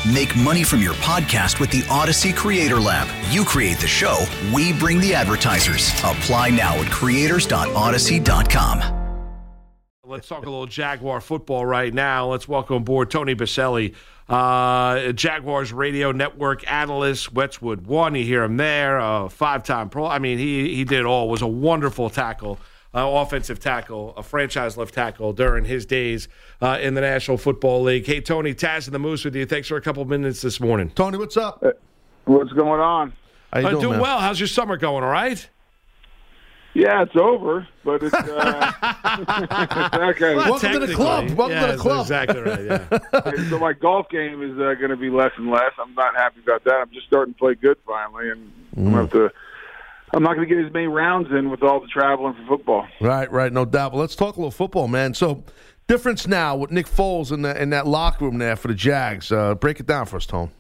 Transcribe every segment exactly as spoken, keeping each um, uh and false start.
Make money from your podcast with the Odyssey Creator Lab. You create the show, we bring the advertisers. Apply now at creators dot odyssey dot com. Let's talk a little Jaguar football right now. Let's welcome aboard Tony Boselli, uh, Jaguars radio network analyst, Westwood One. You hear him there, uh, five-time pro. I mean, he he did it all. Was a wonderful tackle, uh, offensive tackle, a franchise left tackle during his days uh, in the National Football League. Hey, Tony, Taz and the Moose with you. Thanks for a couple minutes this morning. Tony, what's up? What's going on? How you uh, doing, doing man? well. How's your summer going? All right. Yeah, it's over, but it's, uh, it's not kind of, Welcome to the club. Welcome yeah, to the club. Exactly right. Yeah. so my golf game is uh, going to be less and less. I'm not happy about that. I'm just starting to play good finally, and I'm gonna have to. I'm not going to get as many rounds in with all the traveling for football. Right, right, no doubt. Well, let's talk a little football, man. So, difference now with Nick Foles in, the, in that locker room there for the Jags. Uh, break it down for us, Tone.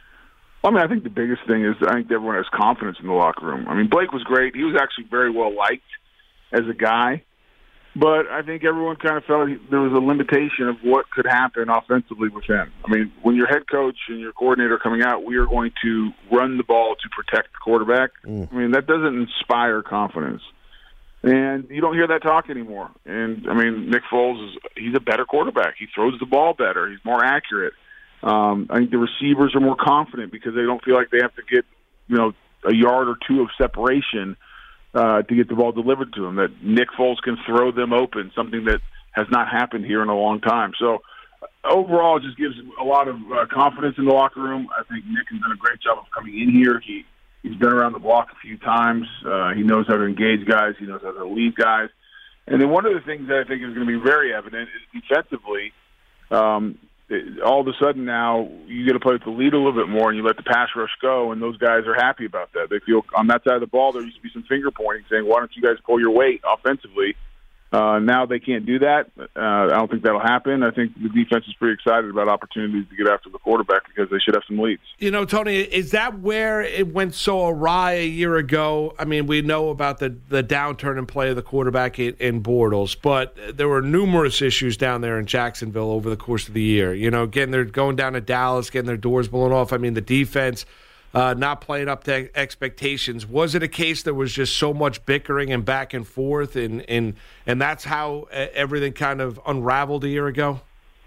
I mean, I think the biggest thing is I think everyone has confidence in the locker room. I mean, Blake was great. He was actually very well liked as a guy. But I think everyone kind of felt he, there was a limitation of what could happen offensively with him. I mean, when your head coach and your coordinator are coming out, we are going to run the ball to protect the quarterback. Mm. I mean, that doesn't inspire confidence. And you don't hear that talk anymore. And, I mean, Nick Foles, is he's a better quarterback. He throws the ball better. He's more accurate. Um, I think the receivers are more confident because they don't feel like they have to get, you know, a yard or two of separation uh, to get the ball delivered to them. That Nick Foles can throw them open, something that has not happened here in a long time. So overall, it just gives a lot of uh, confidence in the locker room. I think Nick has done a great job of coming in here. He he's been around the block a few times. Uh, he knows how to engage guys. He knows how to lead guys. And then one of the things that I think is going to be very evident is defensively. Um, all of a sudden now you get to play with the lead a little bit more and you let the pass rush go, and those guys are happy about that. They feel on that side of the ball there used to be some finger pointing saying, why don't you guys pull your weight offensively? Uh, now they can't do that. Uh, I don't think that'll happen. I think the defense is pretty excited about opportunities to get after the quarterback because they should have some leads. You know, Tony, is that where it went so awry a year ago? I mean, we know about the, the downturn in play of the quarterback in, in Bortles, but there were numerous issues down there in Jacksonville over the course of the year. You know, again, they're going down to Dallas, getting their doors blown off. I mean, the defense Uh, not playing up to expectations. Was it a case there was just so much bickering and back and forth, and and, and that's how everything kind of unraveled a year ago?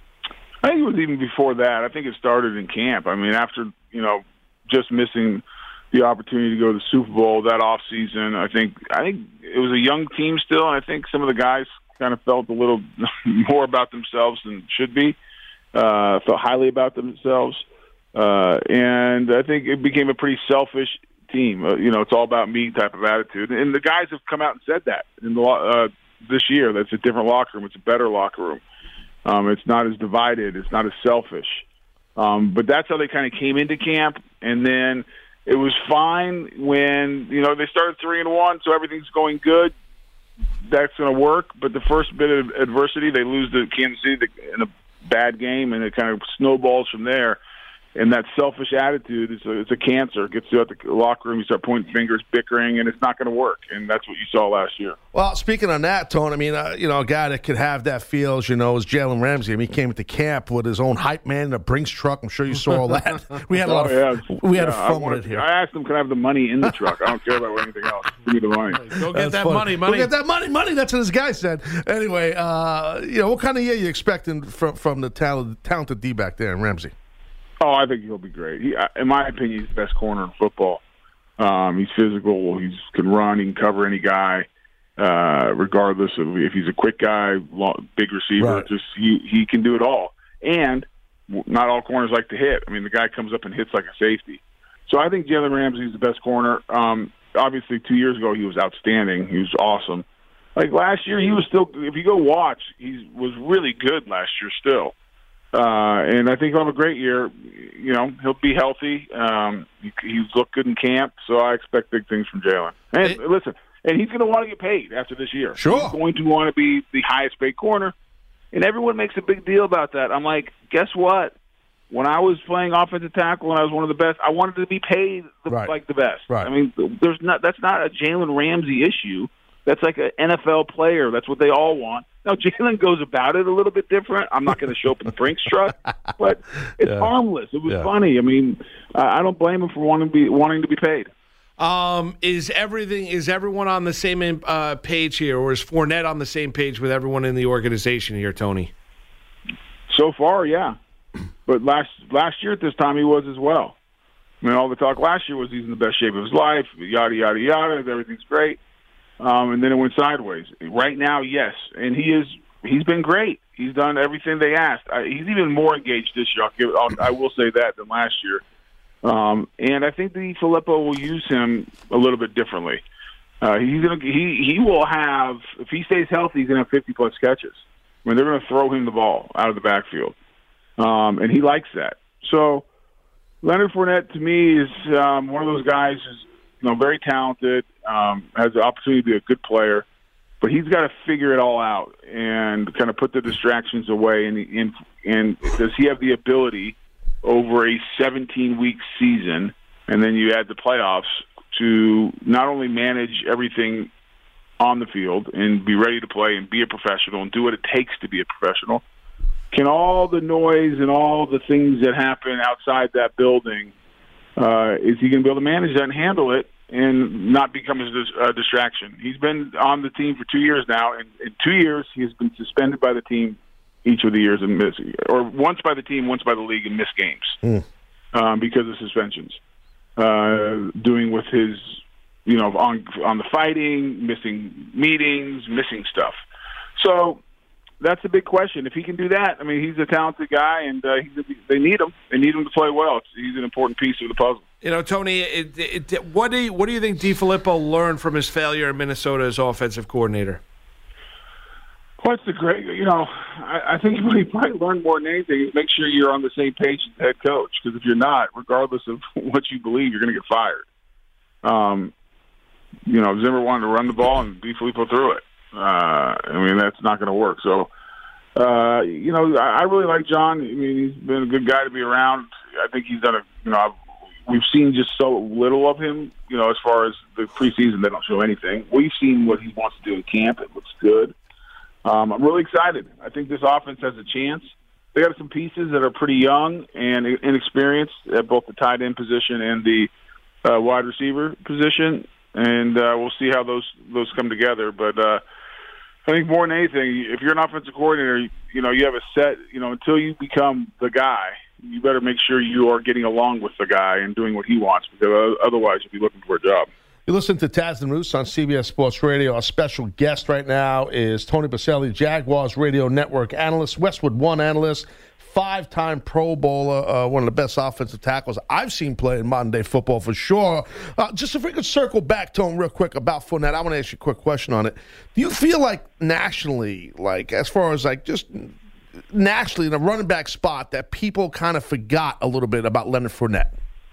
I think it was even before that. I think it started in camp. I mean, after, you know, just missing the opportunity to go to the Super Bowl that offseason, I think I think it was a young team still, and I think some of the guys kind of felt a little more about themselves than should be, uh, felt highly about themselves. Uh, and I think it became a pretty selfish team. Uh, you know, it's all about me type of attitude. And the guys have come out and said that in the, uh, this year. That's a different locker room. It's a better locker room. Um, it's not as divided. It's not as selfish. Um, but that's how they kind of came into camp. And then it was fine when, you know, they started three and one, so everything's going good. That's going to work. But the first bit of adversity, they lose to Kansas City in a bad game, and it kind of snowballs from there. And that selfish attitude is a, it's a cancer. It gets you out the locker room, you start pointing fingers, bickering, and it's not going to work. And that's what you saw last year. Well, speaking on that, Tone, I mean, uh, you know, a guy that could have that feel, as you know, is Jalen Ramsey. I mean, he came into camp with his own hype man in a Brinks truck. I'm sure you saw all that. We had a lot oh, of yeah. we had yeah, a fun wanted, with it here. I asked him, can I have the money in the truck? I don't care about anything else. Give me the money. Go get That's that funny. money, money. Go get that money, money. That's what this guy said. Anyway, uh, you know, what kind of year are you expecting from, from the talented, talented D-back there in Ramsey? Oh, I think he'll be great. He, in my opinion, he's the best corner in football. Um, he's physical. He can run. He can cover any guy, uh, regardless of if he's a quick guy, long, big receiver. Right. Just he he can do it all. And not all corners like to hit. I mean, the guy comes up and hits like a safety. So I think Jalen Ramsey is the best corner. Um, obviously, two years ago he was outstanding. He was awesome. Like last year, he was still. If you go watch, he was really good last year still. Uh, and I think he'll have a great year. You know, he'll be healthy. Um, he, he's looked good in camp, so I expect big things from Jalen. And Hey. listen, and he's going to want to get paid after this year. Sure. He's going to want to be the highest paid corner. And everyone makes a big deal about that. I'm like, guess what? When I was playing offensive tackle and I was one of the best, I wanted to be paid the, Right. like the best. Right. I mean, there's not that's not a Jalen Ramsey issue. That's like an N F L player. That's what they all want. Now, Jalen goes about it a little bit different. I'm not going to show up in the Brinks truck, but it's yeah. harmless. It was yeah. funny. I mean, uh, I don't blame him for wanting to be wanting to be paid. Um, is everything is everyone on the same uh, page here, or is Fournette on the same page with everyone in the organization here, Tony? So far, yeah. But last last year at this time, he was as well. I mean, all the talk last year was he's in the best shape of his life, yada, yada, yada, everything's great. Um, and then it went sideways. Right now, yes. And he is, he's been great. He's done everything they asked. I, he's even more engaged this year. I'll give, I'll, I will say that than last year. Um, and I think the Filippo will use him a little bit differently. Uh, he's gonna, he, he will have, if he stays healthy, he's going to have fifty-plus catches. I mean, they're going to throw him the ball out of the backfield. Um, and he likes that. So, Leonard Fournette, to me, is um, one of those guys who's you know, very talented, um, has the opportunity to be a good player, but he's got to figure it all out and kind of put the distractions away. And, and, and does he have the ability over a seventeen-week season, and then you add the playoffs, to not only manage everything on the field and be ready to play and be a professional and do what it takes to be a professional? Can all the noise and all the things that happen outside that building, uh, is he going to be able to manage that and handle it and not become a, dis- a distraction? He's been on the team for two years now, and in two years he's been suspended by the team each of the years and miss, or once by the team, once by the league, and missed games mm. um, because of suspensions. Uh, doing with his, you know, on on the fighting, missing meetings, missing stuff. So that's the big question. If he can do that, I mean, he's a talented guy, and uh, he's a, they need him. They need him to play well. It's, he's an important piece of the puzzle. You know, Tony, it, it, what do you, what do you think DeFilippo learned from his failure in Minnesota as offensive coordinator? Well, it's a great, you know, I, I think what he probably learned more than anything is make sure you're on the same page as the head coach, because if you're not, regardless of what you believe, you're going to get fired. Um, you know, Zimmer wanted to run the ball, and DeFilippo threw it. Uh, I mean, that's not going to work. So, uh, you know, I, I really like John. I mean, he's been a good guy to be around. I think he's done a, you know, I've, we've seen just so little of him, you know, as far as the preseason, they don't show anything. We've seen what he wants to do in camp. It looks good. Um, I'm really excited. I think this offense has a chance. They got some pieces that are pretty young and inexperienced at both the tight end position and the uh, wide receiver position, and uh, we'll see how those those come together. But uh, I think more than anything, if you're an offensive coordinator, you, you know you have a set. You know, until you become the guy, you better make sure you are getting along with the guy and doing what he wants, because otherwise you'll be looking for a job. You listen to Taz and Moose on C B S Sports Radio. Our special guest right now is Tony Boselli, Jaguars Radio Network analyst, Westwood One analyst, five-time Pro Bowler, uh, one of the best offensive tackles I've seen play in modern-day football for sure. Uh, just if we could circle back, Tony, real quick about Fournette, I want to ask you a quick question on it. Do you feel like nationally, like as far as like just nationally in a running back spot, that people kind of forgot a little bit about Leonard Fournette?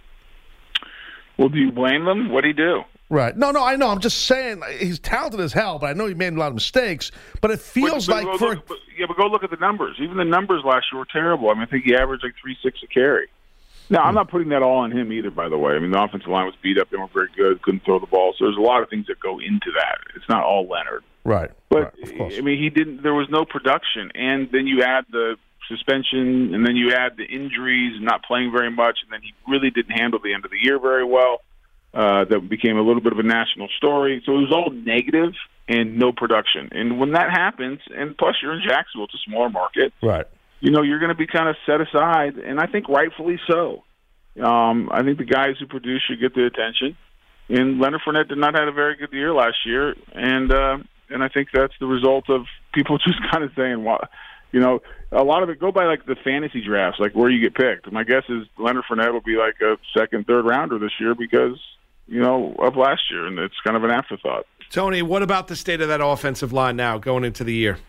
Well, do you blame them? What did he do? Right. No, no, I know. I'm just saying he's talented as hell, but I know he made a lot of mistakes. But it feels but, but like for look, but, yeah, but go look at the numbers. Even the numbers last year were terrible. I mean, I think he averaged like three six a carry. Now, I'm not putting that all on him either. By the way, I mean the offensive line was beat up; they weren't very good, couldn't throw the ball. So there's a lot of things that go into that. It's not all Leonard. Right. But right, of course. I mean, he didn't. There was no production, and then you add the suspension, and then you add the injuries, and not playing very much, and then he really didn't handle the end of the year very well. Uh, that became a little bit of a national story. So it was all negative and no production. And when that happens, and plus you're in Jacksonville, it's a smaller market, right? You know, you're going to be kind of set aside, and I think rightfully so. Um, I think the guys who produce should get the attention. And Leonard Fournette did not have a very good year last year, and uh, and I think that's the result of people just kind of saying, well, you know, a lot of it go by like the fantasy drafts, like where you get picked. My guess is Leonard Fournette will be like a second, third rounder this year because, you know, of last year, and it's kind of an afterthought. Tony, what about the state of that offensive line now going into the year?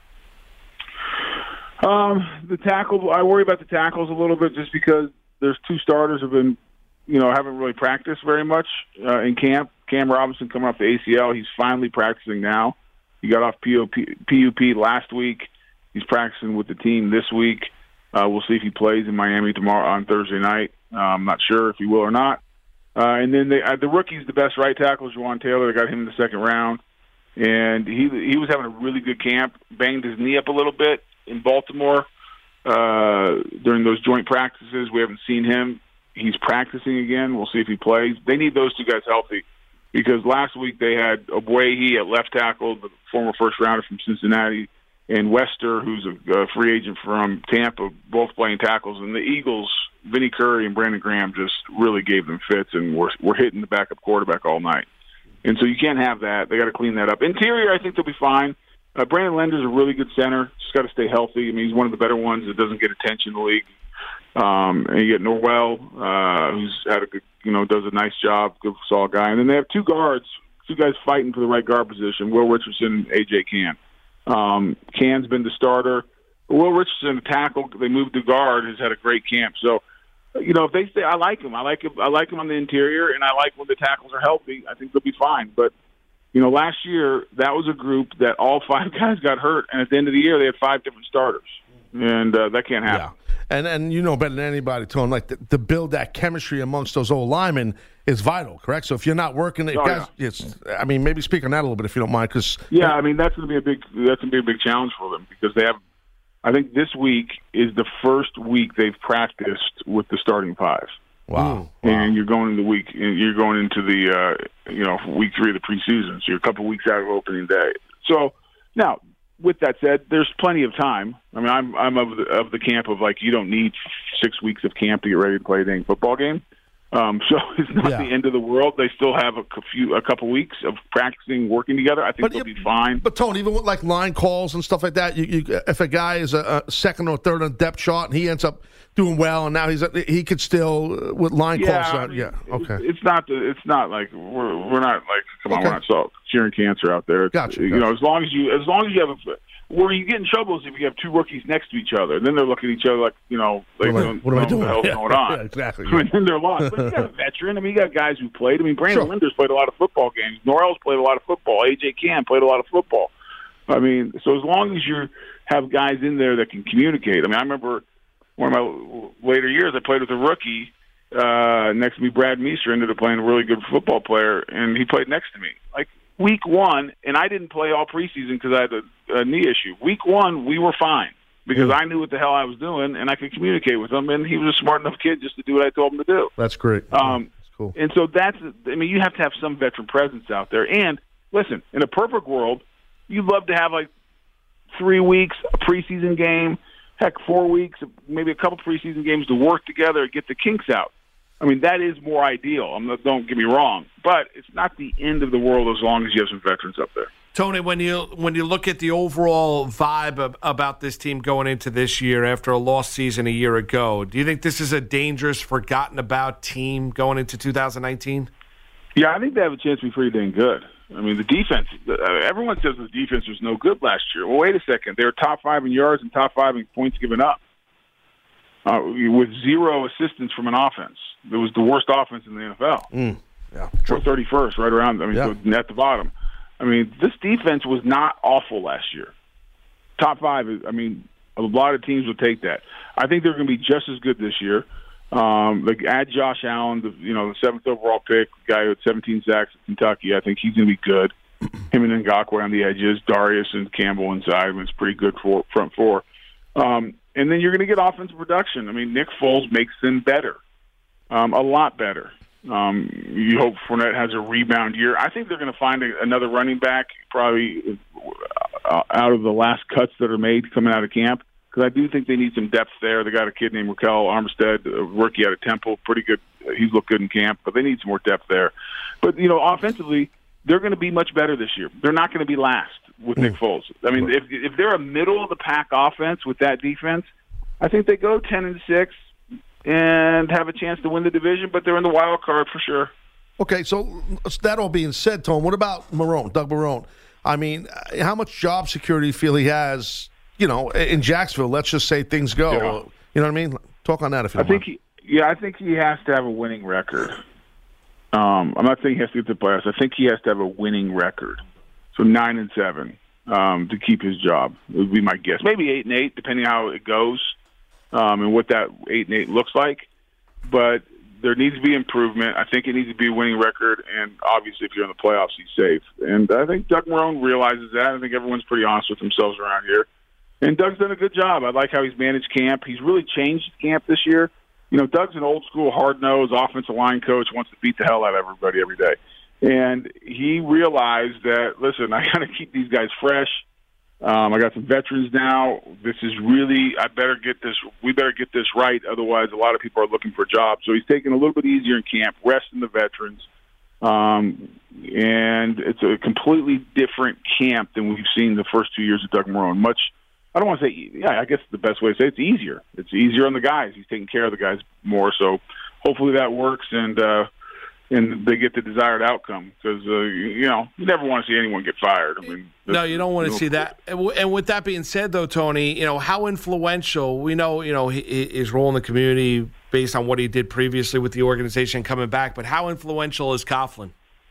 Um, the tackle, I worry about the tackles a little bit just because there's two starters have been, you know, haven't really practiced very much uh, in camp. Cam Robinson coming off the A C L, he's finally practicing now. He got off P U P last week. He's practicing with the team this week. Uh, we'll see if he plays in Miami tomorrow on Thursday night. Uh, I'm not sure if he will or not. Uh, and then they, uh, the rookie's the best right tackle, Juwan Taylor. They got him in the second round. and he he was having a really good camp. Banged his knee up a little bit in Baltimore uh, during those joint practices. We haven't seen him. He's practicing again. We'll see if he plays. They need those two guys healthy because last week they had Obuehi at left tackle, the former first rounder from Cincinnati, and Wester, who's a, a free agent from Tampa, both playing tackles. And the Eagles, Vinnie Curry and Brandon Graham, just really gave them fits and were, were hitting the backup quarterback all night. And so you can't have that. They got to clean that up. Interior, I think they'll be fine. Uh, Brandon Lender's a really good center. Just got to stay healthy. I mean, he's one of the better ones that doesn't get attention in the league. Um, and you get Norwell, uh, who's had a good, you know, does a nice job, good solid guy. And then they have two guards, two guys fighting for the right guard position, Will Richardson and A J Cann. Um, Cann's been the starter. Will Richardson, the tackle, they moved to guard, has had a great camp. So, you know, if they stay, I like him. I like him. I like him on the interior, and I like when the tackles are healthy. I think they'll be fine. But, you know, last year, that was a group that all five guys got hurt, and at the end of the year, they had five different starters. And uh, that can't happen. Yeah. And and you know better than anybody, Tony, like the, to build that chemistry amongst those old linemen is vital, correct? So if you're not working, if oh, guys, yeah. it's, I mean, maybe speak on that a little bit if you don't mind, because yeah, I mean that's going to be a big that's going to be a big challenge for them because they have. I think this week is the first week they've practiced with the starting five. Wow. And wow. you're going into the week, you're going into the uh, you know week three of the preseason, so you're a couple weeks out of opening day. So now. With that said, there's plenty of time. I mean, I'm I'm of the of the camp of like you don't need six weeks of camp to get ready to play a dang football game. Um, so it's not yeah. the end of the world. They still have a few a couple weeks of practicing, working together. I think but, they'll be fine. But Tony, even with like line calls and stuff like that, you, you, if a guy is a, a second or third on depth chart and he ends up doing well, and now he's a, he could still with line yeah, calls. I Uh, mean, yeah, okay. It's, it's not the, it's not like we're we're not like come on, Okay. we're not so cheering cancer out there. It's, Gotcha, You gotcha. know, as long as you as long as you have a where you get in trouble is if you have two rookies next to each other. Then they're looking at each other like, you know, like, What am I- what am I doing? What the hell's Yeah, going on? yeah, exactly, I mean, yeah. then they're lost. But you got a veteran. I mean, you got guys who played. I mean, Brandon Sure. Linder's played a lot of football games. Norrell's played a lot of football. A J Cann played a lot of football. I mean, so as long as you have guys in there that can communicate. I mean, I remember one of my later years, I played with a rookie uh, next to me, Brad Meester, ended up playing a really good football player, and he played next to me. Like, week one, and I didn't play all preseason because I had a, a knee issue. Week one, we were fine because Mm. I knew what the hell I was doing, and I could communicate with him, and he was a smart enough kid just to do what I told him to do. That's great. Um, That's cool. And so that's, I mean, you have to have some veteran presence out there. And listen, in a perfect world, you'd love to have like three weeks, a preseason game, heck, four weeks, maybe a couple preseason games to work together, get the kinks out. I mean, that is more ideal. I'm not, don't get me wrong, but it's not the end of the world as long as you have some veterans up there. Tony, when you when you look at the overall vibe of, about this team going into this year after a lost season a year ago, do you think this is a dangerous, forgotten about team going into two thousand nineteen? Yeah, I think they have a chance to be pretty dang good. I mean, the defense, uh, everyone says the defense was no good last year. Well, wait a second. They were top five in yards and top five in points given up uh, with zero assistance from an offense. It was the worst offense in the N F L. Mm. Yeah, We're thirty-first, right around, I mean, Yeah. so at the bottom. I mean, this defense was not awful last year. Top five, is, I mean, a lot of teams will take that. I think they're going to be just as good this year. Um, like add Josh Allen, the, you know, the seventh overall pick, the guy who had seventeen sacks at Kentucky. I think he's going to be good. Him and Ngakoue on the edges, Darius and Campbell inside. I mean, it's pretty good for front four. Um, and then you're going to get offensive production. I mean, Nick Foles makes them better, um, a lot better. Um, you hope Fournette has a rebound year. I think they're going to find a, another running back probably uh, out of the last cuts that are made coming out of camp. Because I do think they need some depth there. They got a kid named Raquel Armstead, a rookie out of Temple, pretty good. He's looked good in camp, but they need some more depth there. But, you know, offensively, they're going to be much better this year. They're not going to be last with Nick Foles. I mean, if if they're a middle-of-the-pack offense with that defense, I think they go ten and six and have a chance to win the division, but they're in the wild card for sure. Okay, so that all being said, Tom, what about Marrone, Doug Marrone? I mean, how much job security do you feel he has, you know, in Jacksonville? Let's just say things go. Yeah. You know what I mean? Talk on that if you I don't think mind. he, yeah, I think he has to have a winning record. Um, I'm not saying he has to get to the playoffs. I think he has to have a winning record. So nine and seven um, to keep his job. It would be my guess. Maybe eight and eight, depending how it goes um, and what that eight and eight looks like. But there needs to be improvement. I think it needs to be a winning record, and obviously if you're in the playoffs, he's safe. And I think Doug Marrone realizes that. I think everyone's pretty honest with themselves around here. And Doug's done a good job. I like how he's managed camp. He's really changed camp this year. You know, Doug's an old-school, hard-nosed offensive line coach, wants to beat the hell out of everybody every day. And he realized that, listen, I got to keep these guys fresh. Um, I got some veterans now. This is really, I better get this, we better get this right. Otherwise, a lot of people are looking for jobs. So he's taking a little bit easier in camp, resting the veterans. Um, and it's a completely different camp than we've seen the first two years of Doug Marrone. Much, I don't want to say, yeah, I guess the best way to say it, it's easier. It's easier on the guys. He's taking care of the guys more. So hopefully that works. And, uh, and they get the desired outcome because, uh, you know, you never want to see anyone get fired. I mean, no, you don't want to see that. And with that being said, though, Tony, you know, how influential, we know, you know, his role in the community based on what he did previously with the organization coming back, but how influential is Coughlin?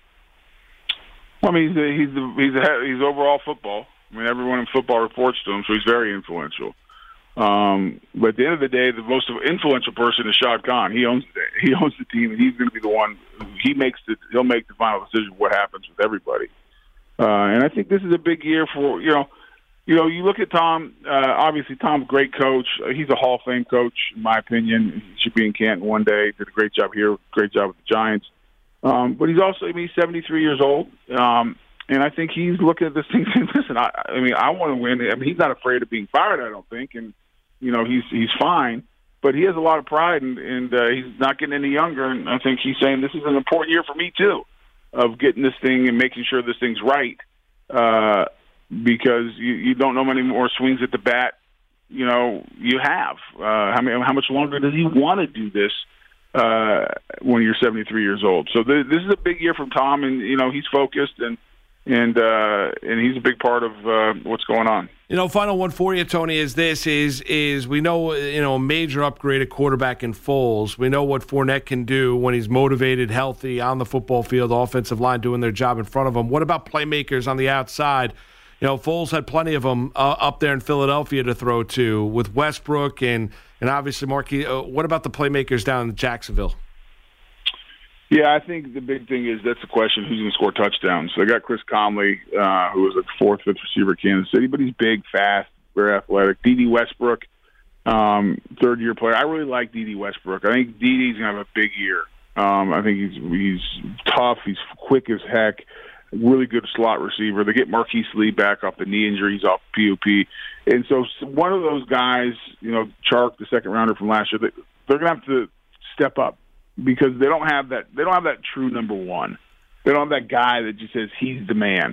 Well, I mean, he's a, he's a, he's a, he's overall football. I mean, everyone in football reports to him, so he's very influential. Um, but at the end of the day, the most influential person is Shad Khan. He owns the, he owns the team, and he's going to be the one. He makes the he'll make the final decision of what happens with everybody. Uh, and I think this is a big year for you know, you know, you look at Tom. Uh, obviously, Tom's a great coach. Uh, he's a Hall of Fame coach, in my opinion. He should be in Canton one day. Did a great job here. Great job with the Giants. Um, but he's also, I mean, he's seventy-three years old. Um, And I think he's looking at this thing saying, listen, I, I mean, I want to win. I mean, he's not afraid of being fired, I don't think. And, you know, he's he's fine. But he has a lot of pride, and, and uh, he's not getting any younger. And I think he's saying this is an important year for me, too, of getting this thing and making sure this thing's right. Uh, because you, you don't know many more swings at the bat, you know, you have. Uh, how, many, how much longer does he want to do this uh, when you're seventy-three years old? So th- this is a big year from Tom, and, you know, he's focused, and And uh, and he's a big part of uh, what's going on. You know, final one for you, Tony, is this, is is we know, you know, a major upgrade at quarterback in Foles. We know what Fournette can do when he's motivated, healthy, on the football field, offensive line doing their job in front of him. What about playmakers on the outside? You know, Foles had plenty of them uh, up there in Philadelphia to throw to with Westbrook and, and obviously Marquis. Uh, what about the playmakers down in Jacksonville? Yeah, I think the big thing is that's the question, who's going to score touchdowns. So they got Chris Conley, uh, who was a fourth, fifth receiver at Kansas City, but he's big, fast, very athletic. D D Westbrook, um, third-year player. I really like D D Westbrook. I think D D's going to have a big year. Um, I think he's he's tough. He's quick as heck. Really good slot receiver. They get Marquise Lee back off the knee injury. He's off P O P. And so one of those guys, you know, Chark, the second-rounder from last year, they, they're going to have to step up. Because they don't have that, they don't have that true number one. They don't have that guy that just says he's the man.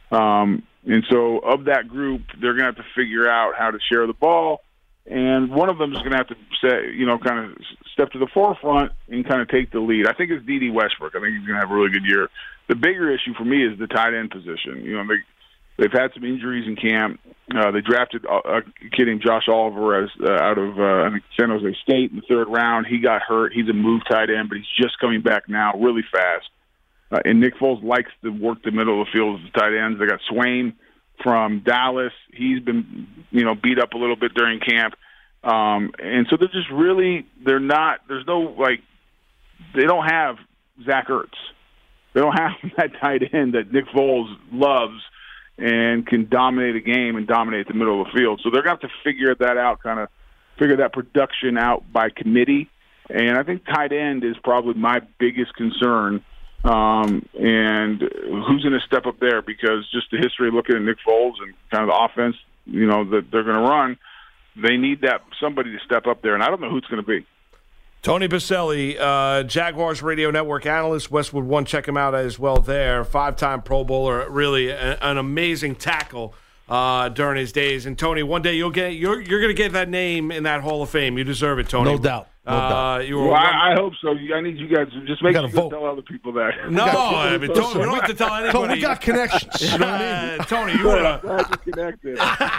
Um, and so, of that group, they're going to have to figure out how to share the ball. And one of them is going to have to, say, you know, kind of step to the forefront and kind of take the lead. I think it's D D Westbrook. I think he's going to have a really good year. The bigger issue for me is the tight end position. You know, they they've had some injuries in camp. Uh, they drafted a, a kid named Josh Oliver as uh, out of uh, I think San Jose State in the third round. He got hurt. He's a move tight end, but he's just coming back now, really fast. Uh, and Nick Foles likes to work the middle of the field as the tight ends. They got Swain from Dallas. He's been, you know, beat up a little bit during camp. Um, and so they're just really, they're not, there's no, like, they don't have Zach Ertz. They don't have that tight end that Nick Foles loves and can dominate a game and dominate the middle of the field. So they're going to have to figure that out, kind of figure that production out by committee. And I think tight end is probably my biggest concern. Um, and who's going to step up there? Because just the history of looking at Nick Foles and kind of the offense, you know, that they're going to run, they need that somebody to step up there. And I don't know who it's going to be. Tony Boselli, uh, Jaguars Radio Network analyst, Westwood One. Check him out as well there. Five-time Pro Bowler, really a, an amazing tackle uh, during his days. And Tony, one day you'll get you're you're going to get that name in that Hall of Fame. You deserve it, Tony. No doubt. No uh, doubt. You were well, I, I hope so. I need you guys to just make sure you vote. tell other people that. No, I mean, Tony, we don't have to tell anybody. But we got connections. You know what I mean? Uh, Tony, you want to connected.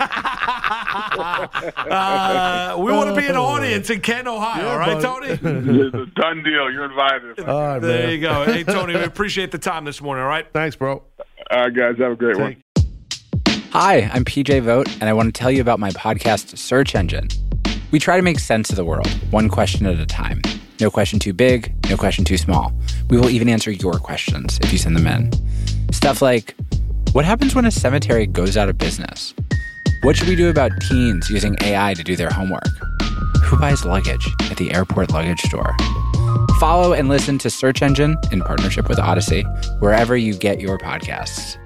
uh, we want to be an audience in Canton, Ohio. Yeah, all right, buddy. Tony? It's a done deal. You're invited. All right, there man. you go. Hey, Tony, we appreciate the time this morning. All right. Thanks, bro. All right, guys. Have a great Take- one. Hi, I'm P J Vogt, and I want to tell you about my podcast, Search Engine. We try to make sense of the world, one question at a time. No question too big, No question too small. We will even answer your questions if you send them in. Stuff like, what happens when a cemetery goes out of business? What should we do about teens using A I to do their homework? Who buys luggage at the airport luggage store? Follow and listen to Search Engine in partnership with Odyssey, wherever you get your podcasts.